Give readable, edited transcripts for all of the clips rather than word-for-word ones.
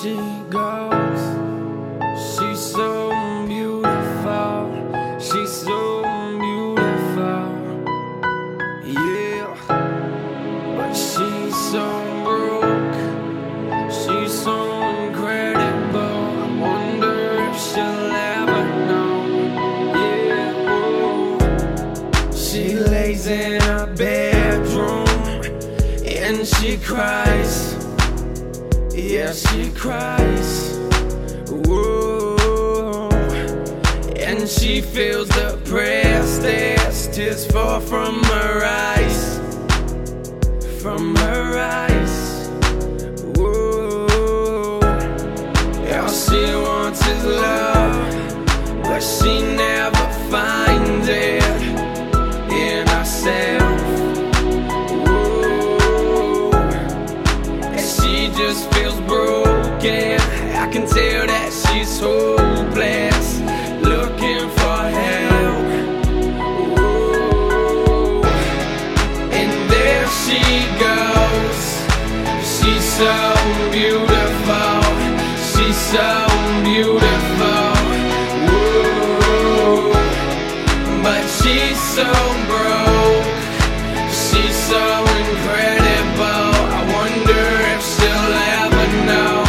she goes. She's so beautiful. She's so beautiful. Yeah, but she's so broke. She's so incredible. I wonder if she'll ever know. Yeah, oh. She lays in her bedroom and she cries. Yeah, she cries. Whoa. And she feels depressed as tears fall from her eyes. From her eyes. Whoa. All she wants is love, but she never finds it in herself. Whoa. And she just feels broken. I can tell that she's hopeless, looking for help. Whoa. And there she goes. She's so beautiful. She's so beautiful. Whoa. But she's so broke. She's so incredible. I wonder if she'll ever know.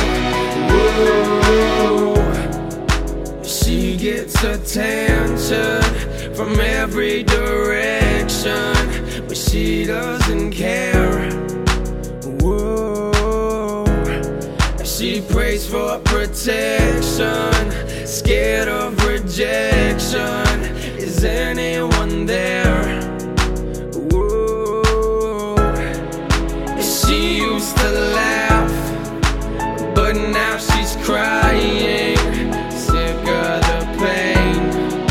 Whoa. She gets attention from every direction, but she doesn't care. Whoa. She prays for protection, scared of rejection. Is anyone there? Whoa. She used to laugh, but now she's crying, sick of the pain.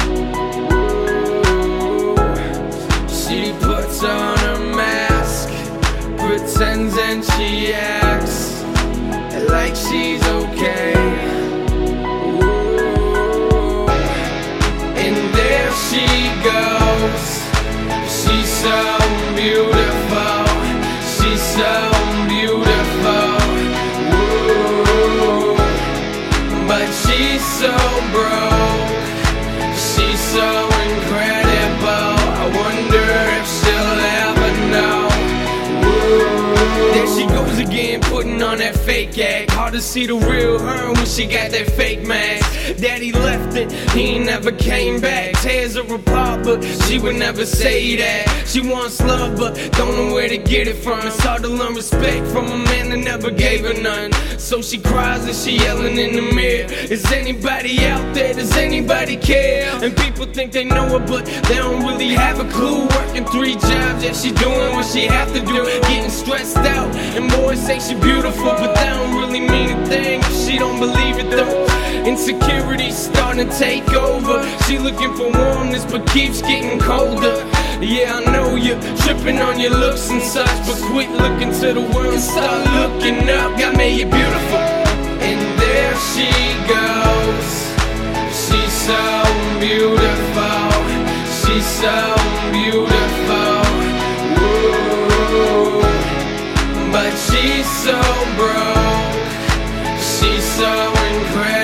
Whoa. She puts on a mask, pretends and she acts like she's okay. Whoa. And there she goes. She's so beautiful. She's so beautiful. Whoa. But she's so broke. She's so incredible. I wonder if she'll ever know. Whoa. There she goes again, putting on that fake act. Hard to see the real her when she got that fake mask. Daddy left it, he ain't never came back. Tears her apart, but she would never say that. She wants love, but don't know where to get it from. It's hard to learn respect from a man that never gave her none. So she cries and she yelling in the mirror. Is anybody out there? Does anybody care? And people think they know her, but they don't really have a clue. Working 3 jobs, yeah, she doing what she have to do. Getting stressed out, and boys say she beautiful, but that don't really mean a thing if she don't believe it though. Insecurity's starting to take over. She looking for warmness, but keeps getting colder. Yeah, I know you're tripping on your looks and such, but quit looking to the world and start looking up. God made you beautiful. And there she goes. She's so beautiful. She's so beautiful. Whoa. But she's so broke. She's so incredible.